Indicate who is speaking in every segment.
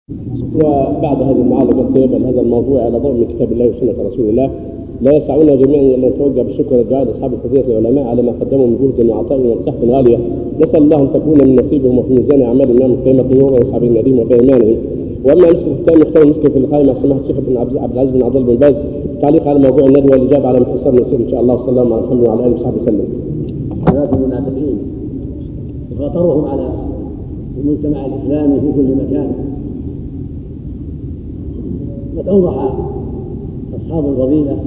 Speaker 1: وبعد هذه المعالجة الطيبة لهذا الموضوع على ضوء من كتاب الله وسنة رسول الله، لا يسعنا جميعا أن نتوجه بالشكر والدعاء لأصحاب الفضيلة العلماء على ما قدموا من جهد وعطاء ونصيحة غالية. نسأل الله أن تكون من نصيبهم وفي ميزان أعمالهم يوم القيامة نورا وأصحاب النديم وبإيمانهم. وأما مسك الختام يختار مسك في اللقاء مع سماحة الشيخ ابن عبد العزيز بن عبد الله بن باز تعليق على موضوع الندوة والإجابة على مختصر نصير إن شاء الله. وصلى الله على محمد وعلى آله وصحبه وسلم.
Speaker 2: حالات المنافقين وخطرهم على المجتمع الإسلامي في كل مكان. قد أوضح أصحاب الفضيلة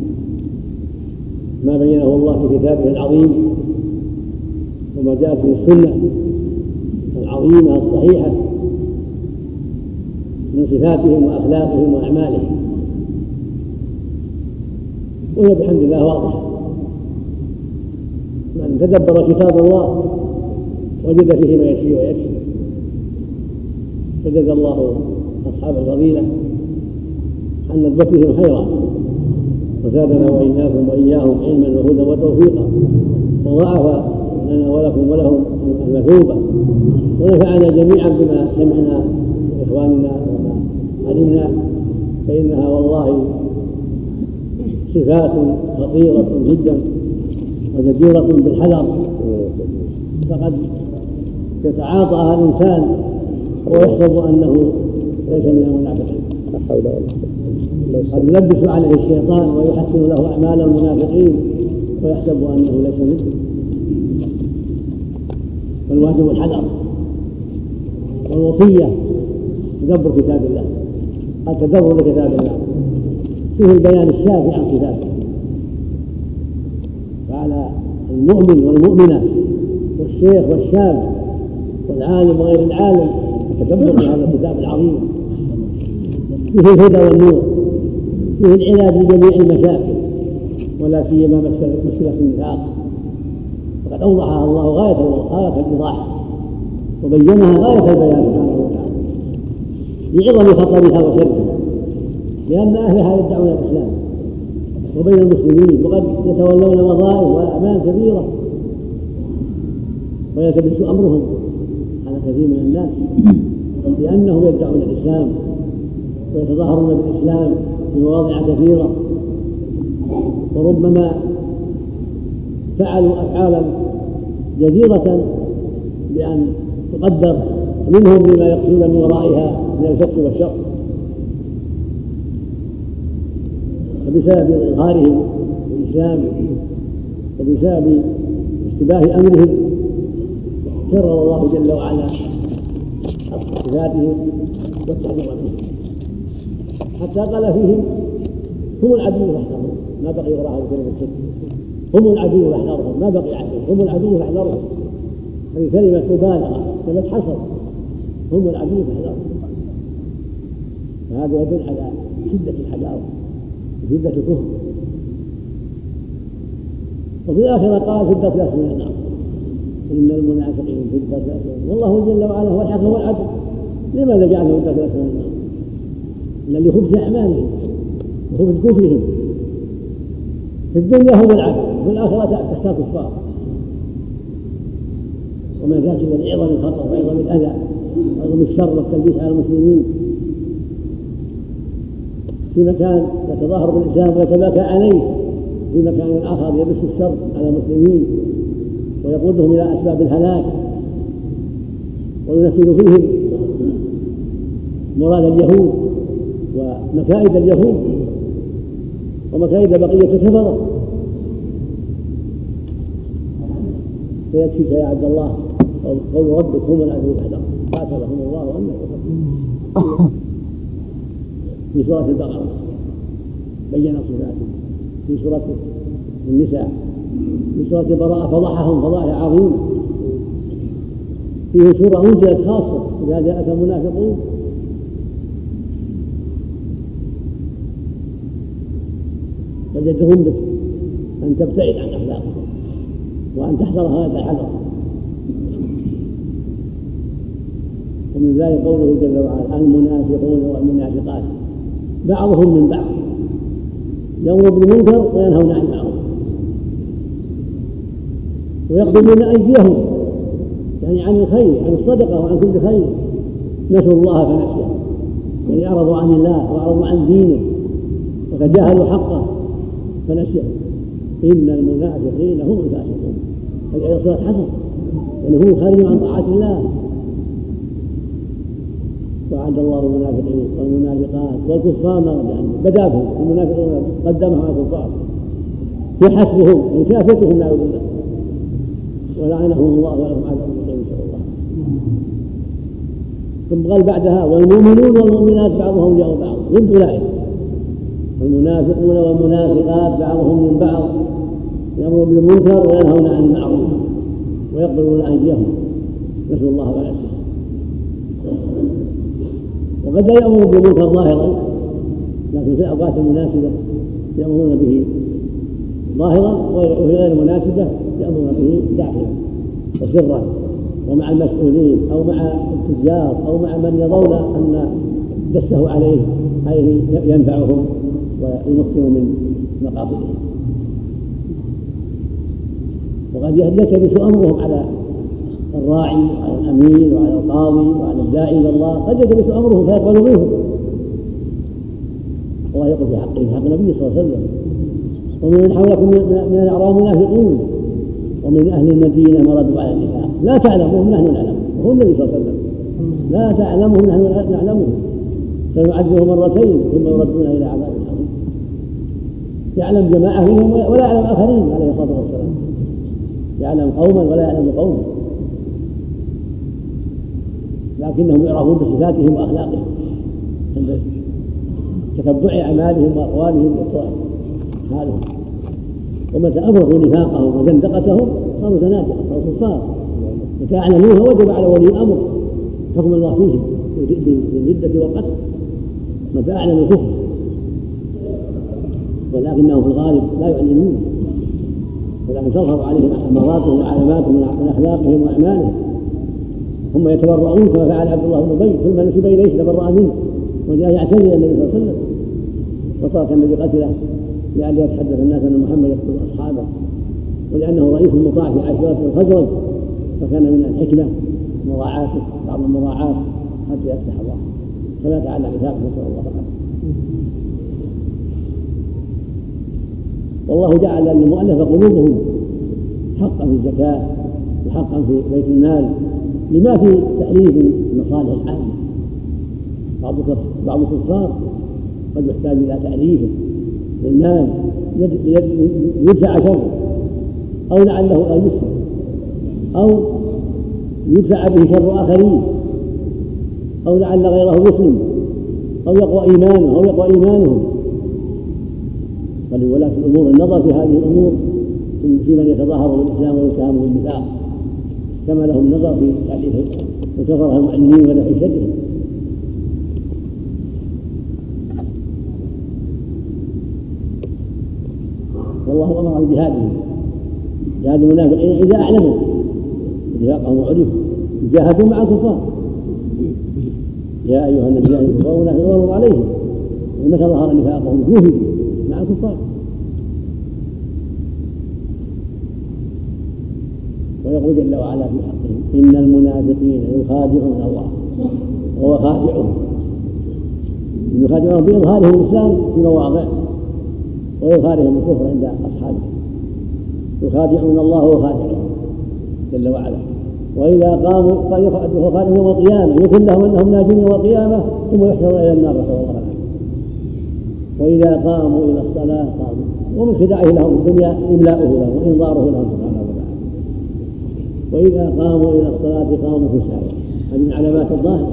Speaker 2: ما بينه الله في كتابه العظيم وما جاءت في السنة العظيمة الصحيحة من صفاتهم وأخلاقهم وأعمالهم، وهي بحمد الله واضحة. من تدبر كتاب الله وجد فيه ما يشفي ويكفي. فجزى الله أصحاب الفضيلة عن ندبتهم خيرا، وزادنا وإياكم وإياهم علما وهدى وتوفيقا، وضاعف لنا ولكم ولهم المثوبة، ونفعنا جميعا بما سمعنا من إخواننا وما علمنا، فإنها والله صفات خطيرة جدا وجديرة بالحذر. فقد يتعاطاها الإنسان ويحسب أنه ليس من المنافقين، قد يلبس عليه الشيطان ويحسن له أعمال المنافقين ويحسب أنه ليس منه. والواجب الحذر والوصية تدبر كتاب الله، التدبر لكتاب الله فيه البيان الشافي عن صفاته. فعلى المؤمن والمؤمنة والشيخ والشاب والعالم وغير العالم التدبر في هذا الكتاب العظيم، فيه الهدى والنور، فيه العلاج لجميع المشاكل ولا سيما مشكلة النفاق، وقد أوضحها الله غاية الإيضاح وبينها غاية البيان سبحانه وتعالى لعظم خطرها وشرها، لأن أهلها يدعون الإسلام وبين المسلمين، وقد يتولون وظائف وأعمال كبيرة ويلتبس أمرهم على كثير من الناس لأنهم يدعون الإسلام ويتظاهرون بالإسلام في مواضع كثيرة، وربما فعلوا أفعالا جديرة بأن تقدر منهم بما يقصدون من ورائها من الفسق والشر. فبسبب إظهارهم الإسلام وبسبب اشتباه أمرهم كرر الله جل وعلا صفاتهم والتحذير منهم، حتى قال فيهم هم العدو فاحذرهم، ما بقي وراء هذه الكلمة الست، هم العدو فاحذرهم، ما بقي عشر، هم العدو فاحذرهم. هذه كلمة مبالغة، كلمة حصر، هم العدو فاحذرهم. فهذا يدل على شدة الحذار وشدة الكفر. وفي الآخرة قال في الدرك الأسفل من النار، إن المنافقين في الدرك الأسفل، والله جل وعلا هو الحق والعدل. لماذا جعله في الدرك الأسفل من النار؟ إلا لخبث أعمالهم وخبث كفرهم. في الدنيا هم العدل، وفي الآخرة تحت الكفار، وما ذاك إلا لعظم الخطر وعظم الأذى وعظم الشر والتلبيس على المسلمين. في مكان يتظاهر بالإسلام ويتباكى عليه، في مكان آخر يبث الشر على المسلمين ويقودهم إلى أسباب الهلاك وينفذ فيهم مراد اليهود ومكائد اليهود ومكائد بقية الكفرة. فيكفيك يا عبد الله قول ربك هم العدو فاحذرهم قاتلهم الله أن يكفرون. في سورة البقرة بين صفاتهم، في سورة النساء، في سورة البراءة فضحهم فضائح عظيمة، فيه سورة أنزلت خاصة إذا جاءك المنافقون. فجدهم بك أن تبتعد عن أخلاقهم وأن تحذر هذا الحذر. ومن ذلك قوله جل وعلا المنافقون والمنافقات بعضهم من بعض يأمر بالمنكر وينهون عن المعروف ويقبلون أيديهم يعني عن الخير، عن الصدقة وعن كل خير، نسوا الله فنسيهم يعني أعرضوا عن الله وأعرضوا عن دينه وتجاهلوا حقه فنسيه. إن المنافقين هم الفاسقون. هذه صورة حسن يعني هم خارجوا عن طاعة الله. وعد الله المنافقين والمنافقات والكفار نار جهنم. بدأ بهم المنافقون قدمهم على الكفار يحسبهم إن شافتهم لا يضل ولعنهم الله ولهم عذاب مقيم إن شاء الله. ثم قال بعدها والمؤمنون والمؤمنات بعضهم أولياء بعض ضد أولئك. المنافقون والمنافقات بعضهم من بعض يأمرون بالمنكر وينهون عن المعروف ويقبلون أيديهم نسأل الله والعافية. وقد لا يأمرون بالمنكر ظاهرا لكن في الأوقات المناسبة يأمرون به ظاهرا وفي غير المناسبة يأمرون به داخلا وسرا ومع المسؤولين أو مع التجار أو مع من يرون أن دسه عليه ينفعهم ويمكن من مقاصدهم. وقد يلتبس أمرهم على الراعي وعلى الأمير وعلى القاضي وعلى الداعي إلى الله قد يلتبس أمرهم فيقبل منهم. الله يقول في حقه في حق النبي صلى الله عليه وسلم ومن حولكم من الأعراب منافقون ومن أهل المدينة مردوا على النفاق لا تعلمهم نحن نعلمهم وهو النبي صلى الله عليه وسلم لا تعلمهم نحن نعلمهم سنعذبهم مرتين ثم يردون إلى عذاب عظيم. يعلم جماعة منهم ولا يعلم آخرين عليه الصلاة والسلام. يعلم قوما ولا يعلم قوما لكنهم يعرفون بصفاتهم وأخلاقهم عند تتبع أعمالهم وأقوالهم وإطلاق حالهم. ومتى أبرزوا نفاقهم وزندقتهم صاروا زنادقة صاروا كفار. متى أعلنوها وجب على ولي الأمر حكم الله فيهم بالردة والقتل متى أعلنوا الكفر ولكنهم في الغالب لا يعلنون ولكن تظهر عليهم أماراتهم وعلاماتهم من أخلاقهم وأعمالهم. هم يتبرؤون كما فعل عبد الله بن أبي كل ما نسب إليه تبرأ منه وجاء يعتذر إلى النبي صلى الله عليه وسلم وترك النبي قتله لأن يتحدث الناس أن محمد يقتل أصحابه ولأنه رئيس مطاع في عشيرة الخزرج فكان من الحكمة مراعاته بعض المراعاة حتى يفتح الله فمات على نفاقه نسأل الله العافية. والله جعل للمؤلف قلوبهم حقا في الزكاة وحقا في بيت المال لما في تأليف المصالح العامة. بعض الكفار قد يحتاج إلى تأليفه للمال يدفع شره أو لعله أن يسلم أو يدفع به شر آخرين أو لعل غيره مسلم أو يقوى إيمانه أو يقوى إيمانهم. ولكن الأمور النظر في هذه الأمور في من يتظاهر بالإسلام ويتهم بالنفاق كما لهم النظر في تأليف وكفرها المعلمين ودفع شرهم. والله أمر بجهادهم جهاد المنافقين إذا أعلموا نفاقهم وعرفوا جاهدوا مع الكفار. يا أيها النبي الكفار والمنافقون واغلظ عليهم متى ظهر نفاقهم جوهدوا مع الكفار. ويقول جل وعلا في حقهم إن المنافقين يخادعون الله وهو خادعهم. يخادعون بإظهارهم الإسلام في مواضع ويخادعهم الكفر عند أصحابه. يخادعون الله وهو خادعهم جل وعلا. وإذا قاموا يخادعون يوم القيامة يقول لهم أنهم ناجون يوم القيامة ثم يحشرون إلى النار نسأل الله العافية. وإذا قاموا إلى الصلاة قاموا ومن خداعه لهم في الدنيا إملاؤه لهم وإنظاره لهم سبحانه وتعالى. وإذا قاموا إلى الصلاة قاموا كسالى. هذه من علامات الظاهر.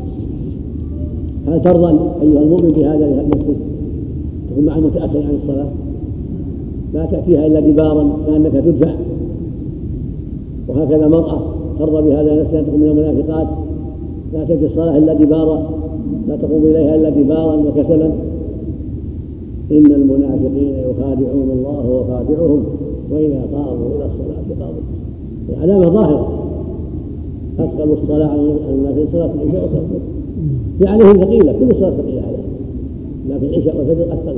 Speaker 2: هل ترضى أيها المؤمن بهذا النفس تكون مع المتأخر عن الصلاة لا تأتيها إلا دبارا كأنك تدفع؟ وهكذا مرأة ترضى بهذا نفسها تكون من المنافقات لا تأتي الصلاة إلا دبارا لا تقوم إليها إلا دبارا وكسلا. إن المنافقين يخادعون الله وخادعهم وإذا قاموا إلى الصلاة قاموا. علامة ظاهرة. أثقل الصلاة على المنافقين صلاة العشاء وصلاة الفجر في عليهم ثقيلة كل صلاة ثقيلة عليهم لكن العشاء والفجر أثقل.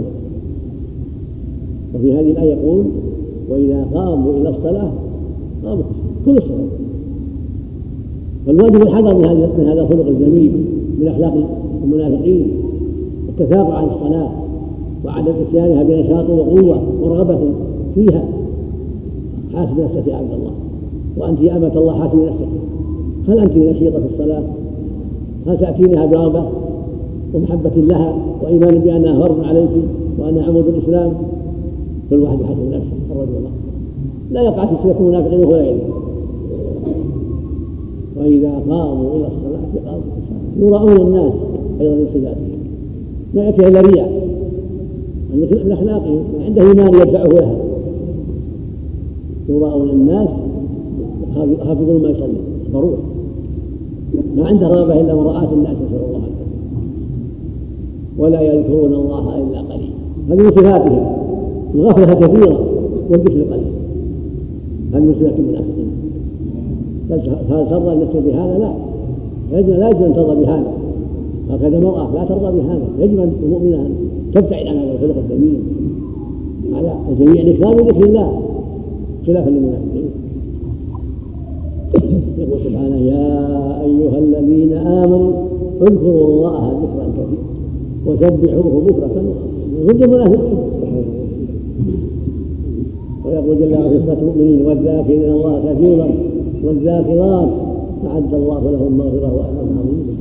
Speaker 2: وفي هذه الآية يقول وإذا قاموا إلى الصلاة قاموا كل الصلاة. فالواجب الحذر من هذا الخلق الجميل من أخلاق المنافقين التثاقل عن الصلاة وعدم اتيانها بنشاط وقوة ورغبة فيها. حاسب نفسك يا عبد الله، وأنت يا أمة الله حاسب نفسك، هل أنت نشيطة في الصلاة؟ هل تأتينها برغبة ومحبة لها وإيمان بأنها فرض عليك وأنها عمود الإسلام؟ كل واحد يحاسب نفسه. الرجل الله لا يقع في صفة المنافقين وهو لا يدري. وإذا قاموا إلى الصلاة قاموا يراؤون الناس أيضا من صفاتهم، ما يأتي إلا رياء من أخلاقهم، عنده إيمان يدفعه لها. يراؤون الناس يحافظون ما يصلي ضرورة، ما عنده رغبة إلا مراءة الناس نسأل الله العافية، ولا يذكرون الله إلا قليلا. هذه من صفاتهم، الغفلة كثيرة والذكر قليل. هذه من صفات المنافقين. هل ترضى أن نفسك بهذا؟ لا يجب أن ترضى بهذا. هكذا المرأة لا ترضى بهذا، يجب أن المؤمنة أن تبتعد عن هذا الخلق الذميم على جميع الإكرام بذكر الله خلافا للمنافقين. يقول سبحانه: يا أيها الذين آمنوا اذكروا الله ذكرا كثيرا وسبحوه بكرة ضد المنافقين. ويقول جل وعلا في صفة المؤمنين: والذاكرين الله كثيرا والذاكرات أعد الله لهم مغفرة وأجرا عظيما.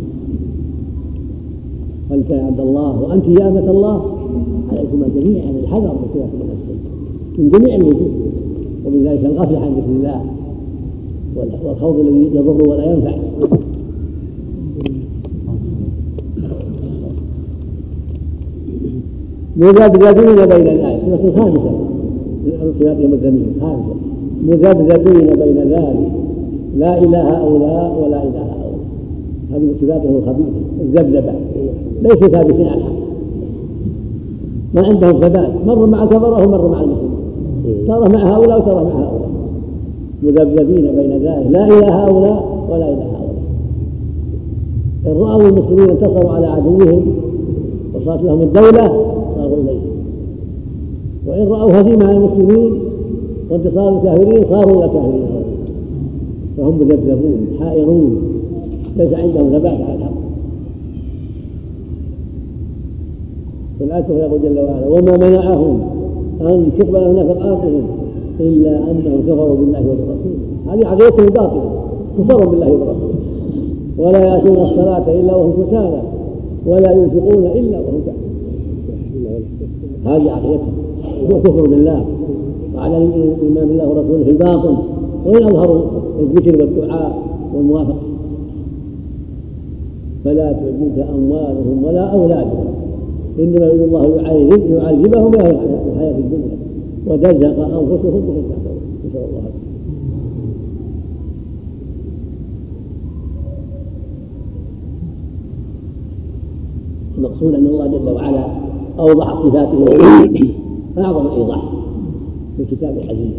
Speaker 2: فأنت يا عبد الله وأنت يا أمة الله عليكم جميعا الحذر من صفات المنافقين من جميع الوجوه، ومن ذلك الغفلة عن ذكر الله والخوض الذي يضر ولا ينفع. مذبذبين بين الآية سورة الخامسة من صفات المذمومين خامسة: مذبذبين بين ذلك لا إله هؤلاء ولا إله هؤلاء. هذه من صفاتهم الخبيثة الذبذبة، ليسوا ثابتين على الحق، ما عندهم ثبات، مروا مع الكفرة ومروا مع المسلمين، ترى مع هؤلاء وترى مع هؤلاء. مذبذبين بين ذلك لا إله هؤلاء ولا إله هؤلاء. إن رأوا المسلمين انتصروا على عدوهم وصارت لهم الدولة صاروا إليه، وإن رأوا هزيمة على المسلمين وانتصار الكافرين صاروا إلى الكافرين، فهم مذبذبون حائرون ليس عندهم ثبات على الحق. في الآية يقول جل وعلا: وما منعهم أن تقبل نفقاتهم إلا أنهم كفروا بالله وبرسوله. هذه عقيدتهم باطلة، كفروا بالله وبرسوله، ولا يأتون الصلاة إلا وهم كسالى ولا ينفقون إلا وهم كافرون. هذه عقيدتهم، هو كفر بالله وعلى الإيمان بالله ورسوله في الباطن، وإن أظهروا الذكر والدعاء والموافقة. فلا تعجبك أموالهم ولا أولادهم، إنما يريد الله يعذبهم في الحياة الدنيا وتزهق أنفسهم وهم كافرون. نسأل الله العافية. المقصود أن الله جل وعلا أوضح صفاته أعظم الإيضاح في الكتاب العزيز،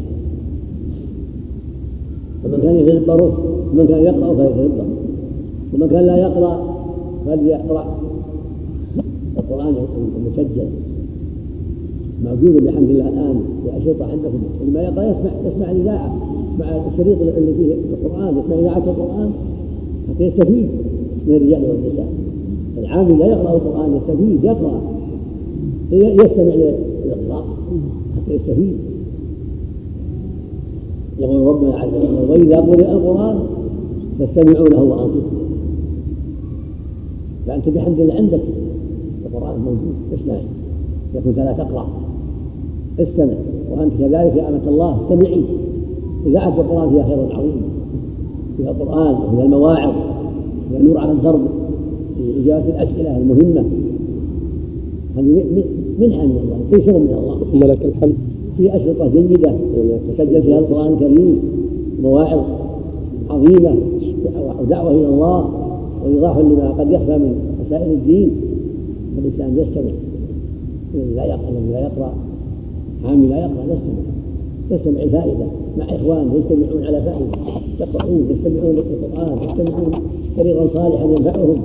Speaker 2: فمن كان يتدبره ومن كان يقرأ فليتدبر، ومن كان لا يقرأ فليقرأ. القرآن المسجل موجود بحمد الله الآن في أشرطة عندكم، لما يقرأ يسمع الإذاعة مع الشريط اللي فيه القرآن، يسمع إذاعة القرآن حتى يستفيد من الرجال والنساء. العامل لا يقرأ القرآن يستفيد، يقرأ يستمع للإقراء حتى يستفيد. يقول ربنا عز وجل: وإذا قرئ القرآن فاستمعوا له وأنصتوا. فأنت بحمد الله عندك القرآن موجود، اسمع. إذا كنت لا تقرأ استمع، وأنت كذلك يا أمة الله استمعي. إذاعة القرآن فيها خير عظيم، فيها القرآن وفيها المواعظ، فيها نور على الدرب في إجابة الأسئلة المهمة. هذه منحة من الله، تيسير من الله.
Speaker 1: ولك الحمد.
Speaker 2: في أشرطة جيدة تسجل فيها القرآن الكريم، مواعظ عظيمة ودعوة إلى الله وإيضاح لما قد يخفى من مسائل الدين. فالإنسان يستمع، الذي لا يقرأ حامل لا يقرأ يستمع الفائدة مع إخوان يجتمعون على فائدة، يقرؤون يستمعون للقرآن، يستمعون طريقا صالحا ينفعهم.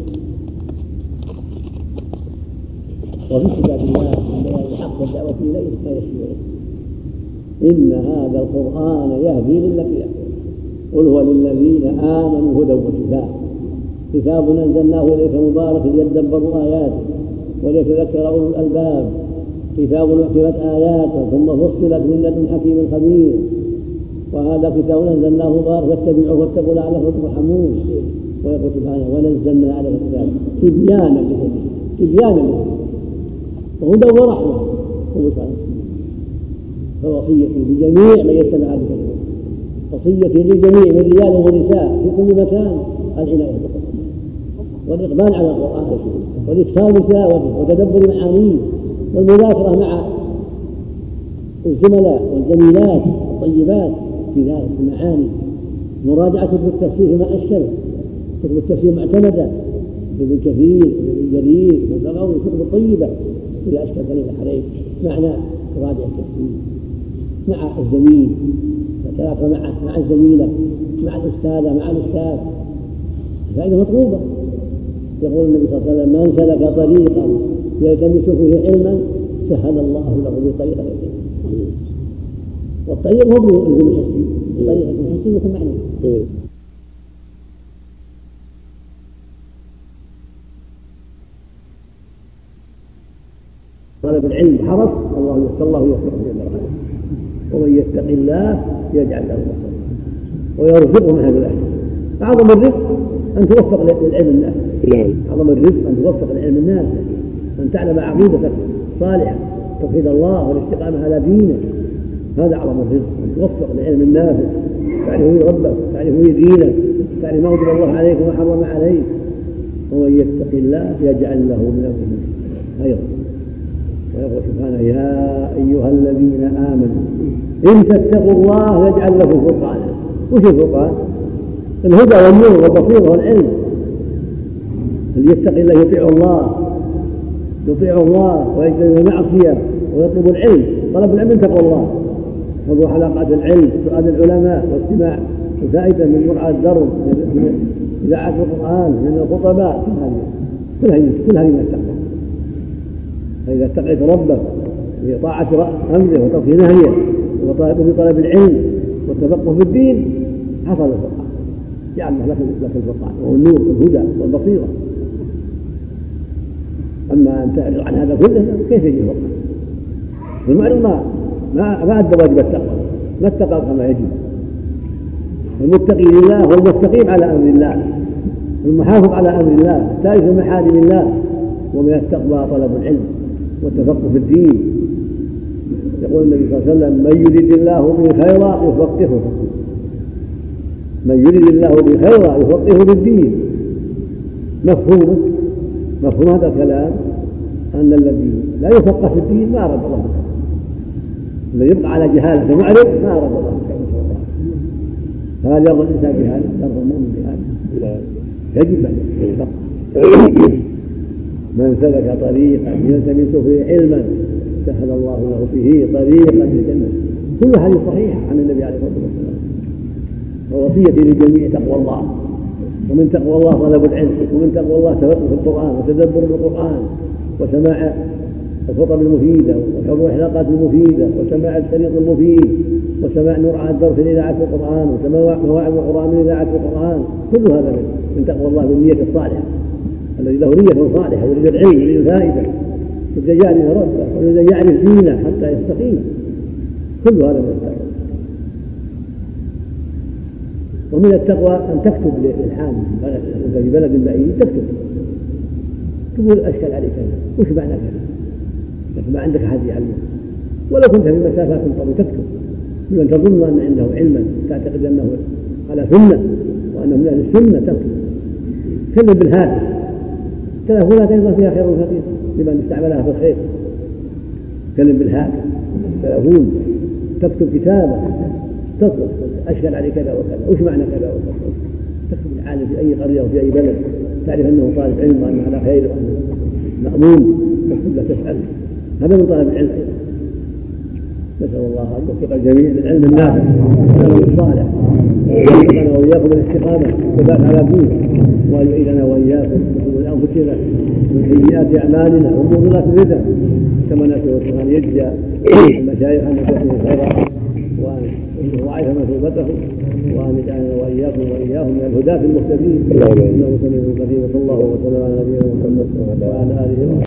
Speaker 2: وفي كتاب الله من بيان الحق والدعوة إليه ما يشفعون. إن هذا القرآن يهدي للتي هي أقوم، قل هو للذين آمنوا هدى وشفاء كتاب أنزلناه إليك مبارك ليدبروا آياته وليتذكر أولو الألباب كتاب أحكمت آياته ثم فصلت من لدن حكيم خبير وهذا كتاب أنزلناه مبارك فاتبعوه واتقوا لعلكم ترحمون. ويقول سبحانه ونزلنا عليك الكتاب تبيانا للذكر وهدى ورحمة وبشرى. فوصيتي لجميع من يستمع هذه الكلمة، وصيتي لجميع من رجال ونساء في كل مكان العناية بالقرآن والإقبال على القرآن والإكثار من تلاوته وتدبر معانيه والمذاكرة مع الزملاء والزميلات الطيبات في ذلك المعاني، مراجعة كتب التفسير فيما أشكل، كتب التفسير معتمدة ابن كثير وابن جرير والبغوي كتب طيبة إذا أشكل دليل عليك معنى تراجع التفسير مع الزميل تتلاقى مع الزميلة مع الأستاذة مع الأستاذ، فائدة مطلوبة. يقول النبي صلى الله عليه وسلم من سلك طريقا يلتمس فيه علما سهل الله له بطريقة العلم. والطريق هو باللزوم الحسي، الطريق الحسي يكون معنى. طلب العلم حرص الله يوفقه جل وعلا، ومن يتق الله يجعل له مخرجا ويرزقه من هذا الأهل. أعظم الرزق أن توفق للعلم النافع. أعظم الرزق أن توفق للعلم النافع، أن تعلم عقيدتك صالحة توحيد الله والاستقامة على دينه، هذا أعظم الرزق، أن توفق للعلم النافع، تعرف ربك، تعرف دينك، تعرف ما أوجب الله عليك وما حرم عليك. ومن يتق الله يجعل له من أمره خيرا. ويقول سبحانه يا أيها الذين آمنوا إن تتقوا الله يجعل لكم فرقانا. وش الفرقان؟ الهدى والنور والبصيرة والعلم. اللي يتقي الله يطيع الله ويجتنب المعصية ويطلب العلم. طلب العلم من تقوى الله، حضور حلقات العلم، سؤال العلماء واستماع الفائدة من مرعى الدرب، من إذاعة القرآن، من الخطباء، كل هذه من التقوى. فإذا اتقيت ربك بطاعة أمره وترك نهيه وبطلب العلم والتفقه في الدين حصل الفرقان، جعل لك الفرقان وهو النور والهدى والبصيرة. أما أن تعرض عن هذا كله كيف يجي الفرقان؟ المعلوم ما أدى واجب التقوى، ما اتقى كما يجب. المتقي لله هو المستقيم على أمر الله، المحافظ على أمر الله، تارك محارم الله. ومن التقوى طلب العلم والتفقه في الدين. يقول النبي صلى الله عليه وسلم من يريد الله به خيرا يفقهه، من يريد الله به خيرا يفقهه في الدين. مفهوم هذا الكلام أن الذي لا يفقه في الدين ما أراد الله به، الذي يبقى على جهالة معرض ما أراد الله به. فهل يرضى الإنسان بهذا؟ يرضى المؤمن بهذا؟ يجب أن يفقه. من سلك طريقا يلتمس فيه علما سهل الله له به طريقا للجنة. كل هذه صحيحة عن النبي عليه الصلاة والسلام. ووصيتي للجميع تقوى الله، ومن تقوى الله طلب العلم، ومن تقوى الله تفقه في القرآن وتدبر القرآن وسماع الخطب المفيدة وحضور الحلقات المفيدة وسماع الشريط المفيد وسماع مرعى الدرس في إذاعة القرآن وسماع مواعظ القرآن من إذاعة القرآن. كل هذا من تقوى الله بالنية الصالحة، الذي له نية صالحة يريد العلم يريد الفائدة يريد يعرف ربه ويريد يعرف دينه حتى يستقيم. كل هذا من التقوى. ومن التقوى أن تكتب للحال في بلد بعيد، تقول أشكل عليك وش معنى كذا، لكن ما عندك أحد يعلمك، ولو كنت في مسافات طويلة تكتب لمن تظن أن عنده علما تعتقد أنه على سنة وأنه من أهل السنة. تكتب كلم بالهاتف، تلفونات أيضا فيها خير كثير لمن استعملها في الخير. كلم بالهاتف، تلفون، تكتب كتابة تصل أشكل عليه كذا وكذا، وش معنى كذا وكذا، تكتب العالم في أي قرية وفي أي بلد تعرف أنه طالب علم وأنه على خير وأنه مأمون، تكتب له تسأل. هذا من طلب العلم أيضا. نسأل الله أن يوفق الجميع للعلم النافع والعمل الصالح، ويوفقنا وإياكم بالاستقامة والثبات على دينه، وأن يعيذنا وإياكم من شرور أنفسنا ومن سيئات أعمالنا ومضلات الردى، كما نسأل أن يجزي المشايخ أن يكونوا خيرا وأن يضاعف مثوبته وأن يجعلنا وإياكم وإياهم من الهداة المهتدين. إنه سميع قريب. وصلى الله وسلم على نبينا محمد وعلى آله وصحبه.